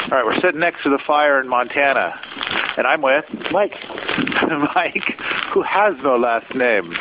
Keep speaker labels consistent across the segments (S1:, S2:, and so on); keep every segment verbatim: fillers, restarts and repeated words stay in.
S1: All right, we're sitting next to the fire in Montana, and I'm with
S2: Mike.
S1: Mike, who has no last name.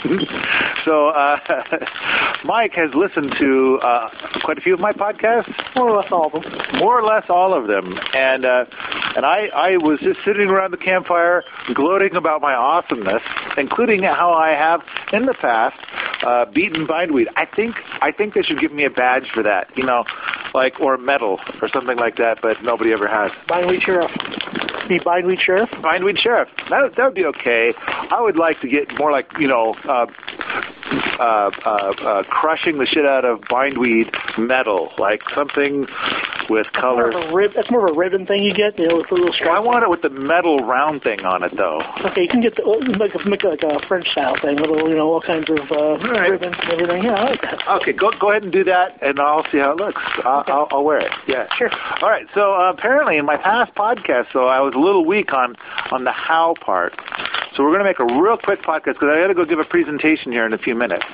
S1: So uh, Mike has listened to uh, quite a few of my podcasts.
S2: More or less all of them.
S1: More or less all of them. And uh, and I, I was just sitting around the campfire gloating about my awesomeness, including how I have, in the past, uh, beaten bindweed. I think I think they should give me a badge for that, you know, like, or a medal or something like that, but nobody ever has.
S2: Bindweed Sheriff. Be Bindweed Sheriff?
S1: Bindweed Sheriff. That, that would be okay. I would like to get more like, you know, uh, uh, uh, uh, crushing the shit out of bindweed metal, like something with color.
S2: That's more of a, rib, that's more of a ribbon thing you get, you know, with a little stripe.
S1: Well, I want it with the metal round thing on it, though.
S2: Okay, you can get the, make, a, make like a French style thing, little, you know, all kinds of uh, right. ribbons and everything. Yeah, I like that.
S1: Okay, go go ahead and do that, and I'll see how it looks. I'll,
S2: okay.
S1: I'll, I'll wear it. Yeah,
S2: sure.
S1: All right. So uh, apparently, in my past podcast, though, I was a little weak on on the how part. So we're going to make a real quick podcast because I got to go give a presentation here in a few minutes.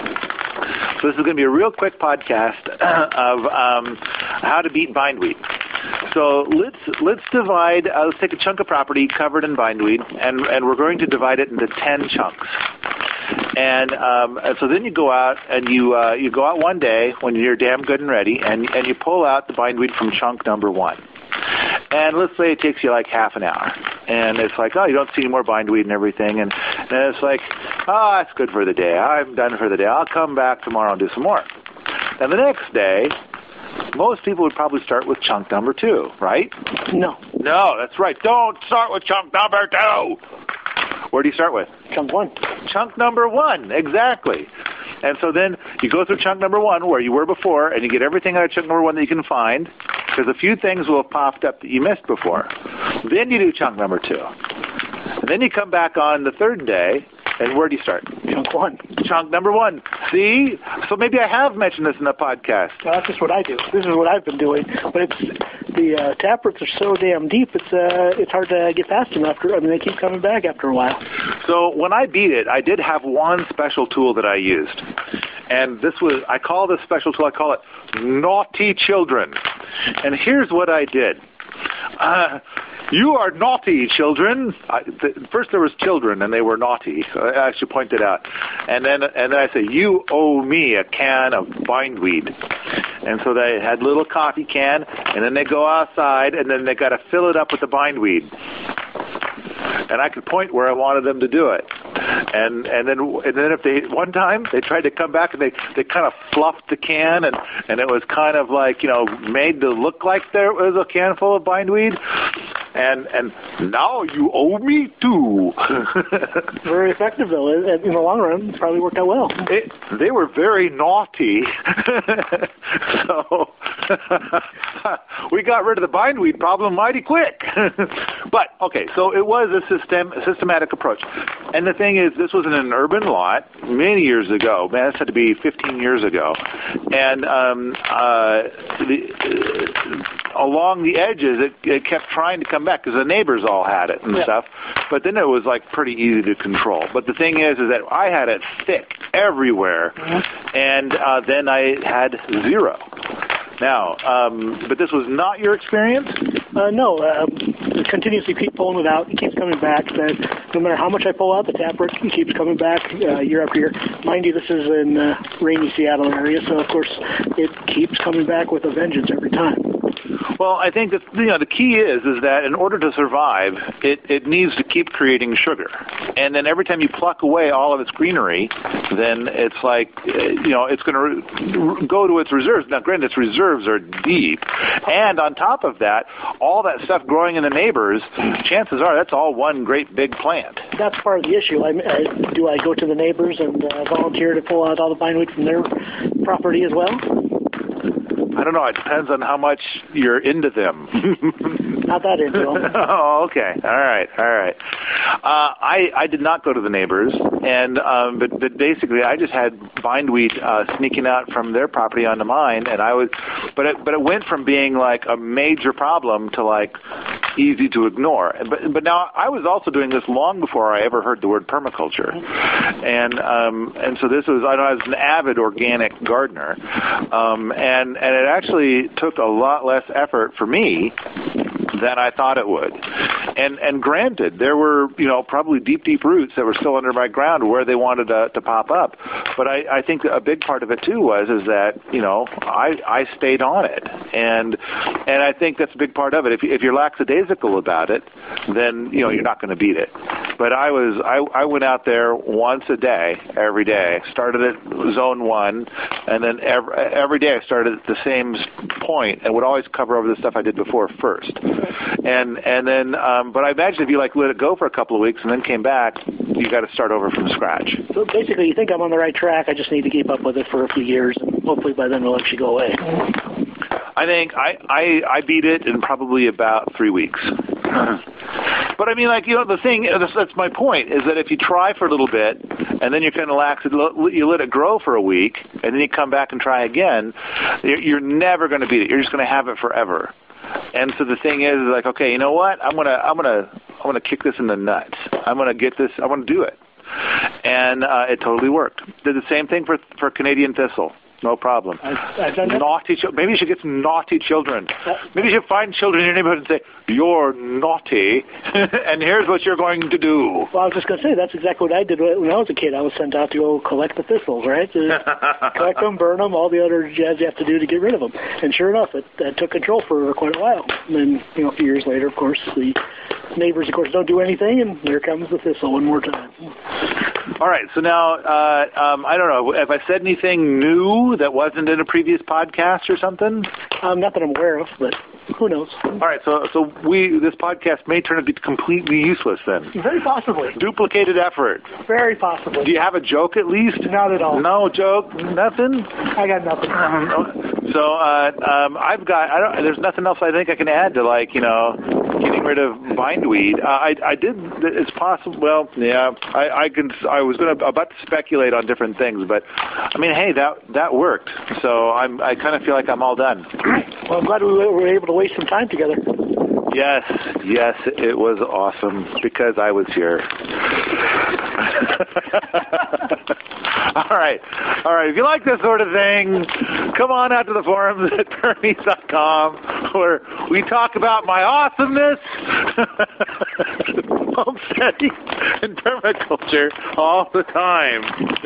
S1: So this is going to be a real quick podcast of um, how to beat bindweed. So let's let's divide. Uh, let's take a chunk of property covered in bindweed, and and we're going to divide it into ten chunks. And, um, and so then you go out and you uh, you go out one day when you're damn good and ready, and and you pull out the bindweed from chunk number one. And let's say it takes you like half an hour. And it's like, oh, you don't see any more bindweed and everything. And, and it's like, oh, that's good for the day. I'm done for the day. I'll come back tomorrow and do some more. And the next day, most people would probably start with chunk number two, right?
S2: No.
S1: No, that's right. Don't start with chunk number two. Where do you start with?
S2: Chunk one.
S1: Chunk number one, exactly. And so then you go through chunk number one where you were before, and you get everything out of chunk number one that you can find, because a few things will have popped up that you missed before. Then you do chunk number two. And then you come back on the third day, and where do you start?
S2: Chunk one.
S1: Chunk number one. See? So maybe I have mentioned this in the podcast.
S2: Well, that's just what I do. This is what I've been doing. But it's the uh, taproots are so damn deep, it's uh, it's hard to get past them after. I mean, they keep coming back after a while.
S1: So when I beat it, I did have one special tool that I used. And this was, I call this special tool, I call it Naughty Children. And here's what I did. Uh, you are naughty, children. I, th- first there was children, and they were naughty. So I should point it out. And then and then I say, you owe me a can of bindweed. And so they had a little coffee can, and then they go outside, and then they got to fill it up with the bindweed. And I could point where I wanted them to do it. And and then and then if they one time they tried to come back and they, they kind of fluffed the can and, and it was kind of like, you know, made to look like there was a can full of bindweed. And and now you owe me too.
S2: Very effective though. In the long run, it probably worked out well.
S1: It, they were very naughty. So we got rid of the bindweed problem mighty quick. But okay, so it was a system a systematic approach. And the thing is, this was in an urban lot many years ago. Man, this had to be fifteen years ago. And um, uh, the, uh, along the edges, it, it kept trying to come back because the neighbors all had it and
S2: yeah.
S1: stuff. But then it was like pretty easy to control. But the thing is, is that I had it thick everywhere, mm-hmm. and uh, then I had zero. Now, um, but this was not your experience?
S2: Uh, no. Uh, continuously keep pulling it out. It keeps coming back. Then no matter how much I pull out, the taproot keeps coming back uh, year after year. Mind you, this is in uh, rainy Seattle area, so of course it keeps coming back with a vengeance every time.
S1: Well, I think that, you know, the key is is that in order to survive, it, it needs to keep creating sugar. And then every time you pluck away all of its greenery, then it's like, you know, it's going to go to its reserves. Now, granted, its reserves are deep. And on top of that, all that stuff growing in the neighbors, chances are that's all one great big plant.
S2: That's part of the issue. I, I, do I go to the neighbors and uh, volunteer to pull out all the bindweed from their property as well?
S1: I don't know. It depends on how much you're into them.
S2: Not that into them.
S1: Oh, okay. All right. All right. Uh, I I did not go to the neighbors, and um, but, but basically I just had bindweed uh, sneaking out from their property onto mine, and I was, but it but it went from being like a major problem to like easy to ignore. But but now I was also doing this long before I ever heard the word permaculture, and um and so this was I know I was an avid organic gardener, um and and it actually took a lot less effort for me than I thought it would. And and granted, there were, you know, probably deep, deep roots that were still under my ground where they wanted to, to pop up. But I, I think a big part of it, too, was is that, you know, I, I stayed on it. And and I think that's a big part of it. If, if you're lackadaisical about it, then, you know, you're not going to beat it. But I was I, I went out there once a day, every day. Started at zone one, and then every, every day I started at the same point and would always cover over the stuff I did before first. And and then, um, but I imagine if you like let it go for a couple of weeks and then came back, you got to start over from scratch.
S2: So basically, you think I'm on the right track. I just need to keep up with it for a few years, and hopefully by then it'll actually go away.
S1: I think I, I, I beat it in probably about three weeks. But I mean, like, you know, the thing, that's, that's my point, is that if you try for a little bit, and then you're kind of lax, you let it grow for a week, and then you come back and try again, you're never going to beat it. You're just going to have it forever. And so the thing is, like, okay, you know what? I'm gonna, I'm gonna, I'm gonna kick this in the nuts. I'm gonna get this. I want to do it, and uh, it totally worked. Did the same thing for for Canadian thistle. No problem.
S2: I've, I've done that.
S1: Naughty children. Maybe you should get some naughty children. Maybe you should find children in your neighborhood and say, "You're naughty, and here's what you're going to do."
S2: Well, I was just going to say, that's exactly what I did when I was a kid. I was sent out to go collect the thistles, right? To collect them, burn them, all the other jazz you have to do to get rid of them. And sure enough, it, it took control for quite a while. And then, you know, a few years later, of course, the neighbors, of course, don't do anything, and here comes the thistle one more time.
S1: All right, so now, uh, um, I don't know, have I said anything new that wasn't in a previous podcast or something?
S2: Um, not that I'm aware of, but who knows?
S1: All right, so so we this podcast may turn out to be completely useless then.
S2: Very possibly.
S1: Duplicated effort.
S2: Very possibly.
S1: Do you have a joke at least?
S2: Not at all.
S1: No joke? Nothing?
S2: I got nothing.
S1: So uh, um, I've got, I don't, there's nothing else I think I can add to, like, you know, getting rid of bindweed. Uh, I, I did, it's possible, well, yeah, I, I can, I was going to, about to speculate on different things, but, I mean, hey, that that worked. So I'm, I kind of feel like I'm all done.
S2: Well, I'm glad we were able to waste some time together.
S1: Yes, yes, it was awesome because I was here. All right, all right. If you like this sort of thing, come on out to the forums at Burmese dot com, where we talk about my awesomeness, homesteading, and permaculture all the time.